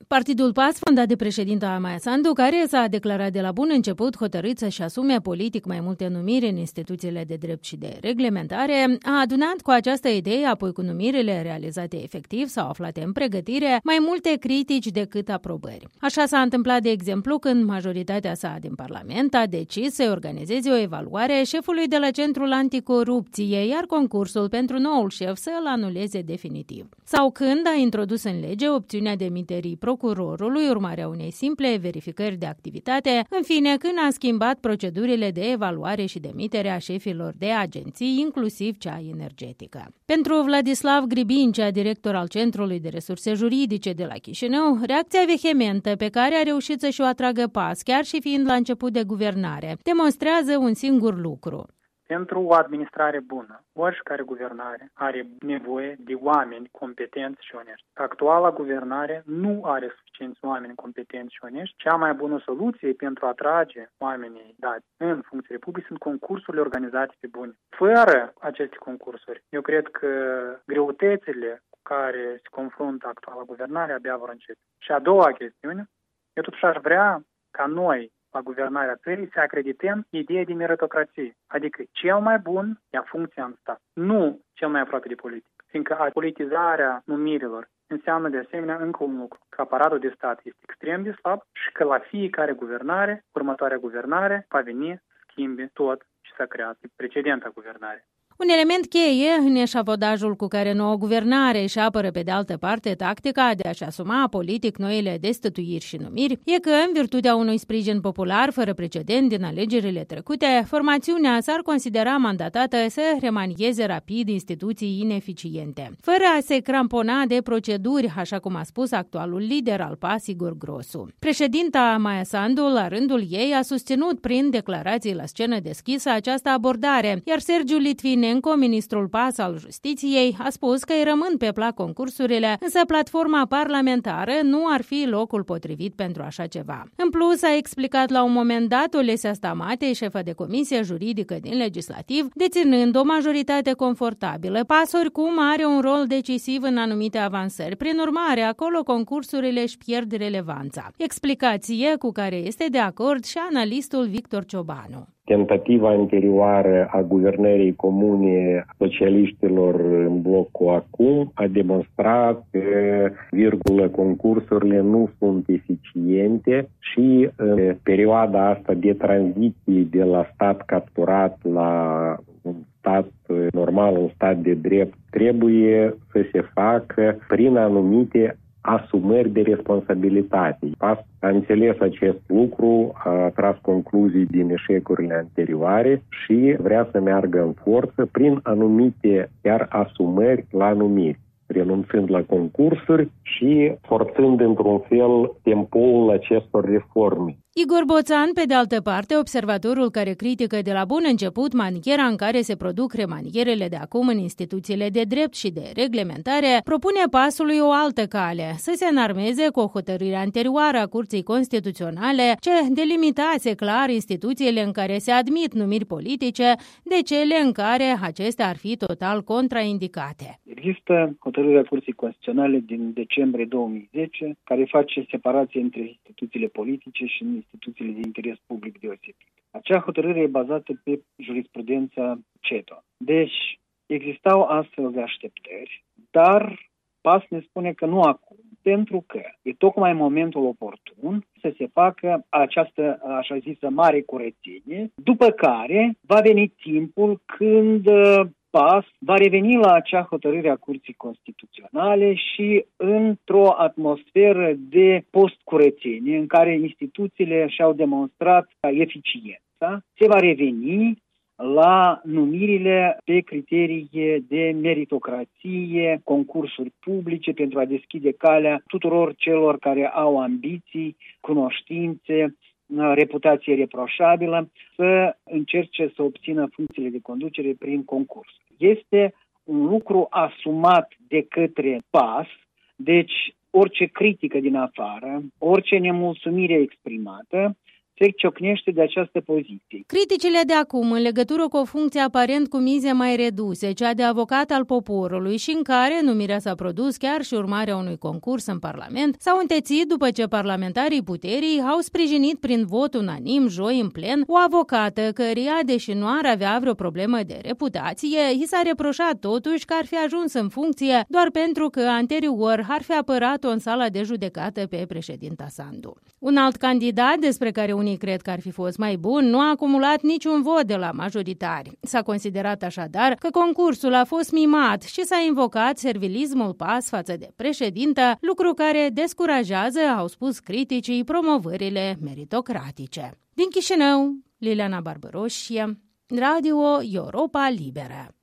Partidul PAS, fondat de președinta Maia Sandu, care s-a declarat de la bun început hotărât să-și asume politic mai multe numiri în instituțiile de drept și de reglementare, a adunat cu această idee, apoi cu numirile realizate efectiv sau aflate în pregătire, mai multe critici decât aprobări. Așa s-a întâmplat, de exemplu, când majoritatea sa din Parlament a decis să organizeze o evaluare șefului de la Centrul Anticorupție, iar concursul pentru noul șef să-l anuleze definitiv. Sau când a introdus în lege opțiunea demiterii procurorului, urmarea unei simple verificări de activitate, în fine, când a schimbat procedurile de evaluare și demitere a șefilor de agenții, inclusiv cea energetică. Pentru Vladislav Gribincea, director al Centrului de Resurse Juridice de la Chișinău, reacția vehementă pe care a reușit să-și o atragă PAS, chiar și fiind la început de guvernare, demonstrează un singur lucru. Pentru o administrare bună, oricare guvernare are nevoie de oameni competenți și onești. Actuala guvernare nu are suficienți oameni competenți și onești. Cea mai bună soluție pentru a atrage oamenii dați în funcțiile publice sunt concursurile organizate pe bune. Fără aceste concursuri, eu cred că greutățile cu care se confruntă actuala guvernare abia vor începe. Și a doua chestiune, eu totuși aș vrea ca noi, la guvernarea țării, să acredităm ideea de meritocrație, adică cel mai bun ia funcția în stat, nu cel mai aproape de politic. Fiindcă politizarea numirilor înseamnă de asemenea încă un lucru, că aparatul de stat este extrem de slab și că la fiecare guvernare, următoarea guvernare, va veni să schimbe tot ce s-a creat de precedenta guvernare. Un element cheie în eșafodajul cu care noua guvernare își apără pe de altă parte tactica de a-și asuma politic noile destituiri și numiri e că, în virtutea unui sprijin popular fără precedent din alegerile trecute, formațiunea s-ar considera mandatată să remanieze rapid instituții ineficiente, fără a se crampona de proceduri, așa cum a spus actualul lider al PAS, Igor Grosu. Președinta Maia Sandu, la rândul ei, a susținut prin declarații la scenă deschisă această abordare, iar Sergiu Litvine, ministrul PAS al Justiției, a spus că îi rămân pe plac concursurile, însă platforma parlamentară nu ar fi locul potrivit pentru așa ceva. În plus, a explicat la un moment dat Olesia Stamate, șefă de comisie juridică din legislativ, deținând o majoritate confortabilă, PAS oricum are un rol decisiv în anumite avansări. Prin urmare, acolo concursurile își pierd relevanța. Explicație cu care este de acord și analistul Victor Ciobanu. Tentativa anterioară a guvernării comune socialiștilor în blocul acum a demonstrat că, concursurile nu sunt eficiente și în perioada asta de tranziție de la stat capturat la un stat normal, un stat de drept, trebuie să se facă prin anumite asumări de responsabilitate. PAS a înțeles acest lucru, a tras concluzii din eșecurile anterioare și vrea să meargă în forță prin anumite chiar asumări la numiri, renunțând la concursuri și forțând într-un fel tempoul acestor reforme. Igor Boțan, pe de altă parte, observatorul care critică de la bun început maniera în care se produc remanierele de acum în instituțiile de drept și de reglementare, propune PAS-ului o altă cale, să se înarmeze cu o hotărâre anterioară a Curții Constituționale ce delimitase clar instituțiile în care se admit numiri politice de cele în care acestea ar fi total contraindicate. Există hotărârea Curții Constituționale din decembrie 2010 care face separație între instituțiile politice și instituțiile de interes public deosebit. Acea hotărâre e bazată pe jurisprudența CEDO. Deci, existau astfel de așteptări, dar PAS ne spune că nu acum, pentru că e tocmai momentul oportun să se facă această, așa zisă, mare curățenie, după care va veni timpul când PAS va reveni la acea hotărâre a Curții Constituționale și într-o atmosferă de post-curățenie în care instituțiile și-au demonstrat eficiența, se va reveni la numirile pe criterii de meritocrație, concursuri publice pentru a deschide calea tuturor celor care au ambiții, cunoștințe, reputație reproșabilă, să încerce să obțină funcțiile de conducere prin concurs. Este un lucru asumat de către PAS, deci orice critică din afară, orice nemulțumire exprimată se ciocnește de această poziție. Criticile de acum în legătură cu o funcție aparent cu mize mai reduse, cea de avocat al poporului și în care numirea s-a produs chiar și urmarea unui concurs în Parlament, s-au întețit după ce parlamentarii puterii au sprijinit prin vot unanim joi în plen o avocată căreia, deși nu ar avea vreo problemă de reputație, i s-a reproșat totuși că ar fi ajuns în funcție doar pentru că anterior ar fi apărat-o în sala de judecată pe președinta Sandu. Un alt candidat, despre care unii cred că ar fi fost mai bun, nu a acumulat niciun vot de la majoritari. S-a considerat așadar că concursul a fost mimat și s-a invocat servilismul pas față de președintă, lucru care descurajează, au spus criticii, promovările meritocratice. Din Chișinău, Liliana Barbăroșie, Radio Europa Liberă.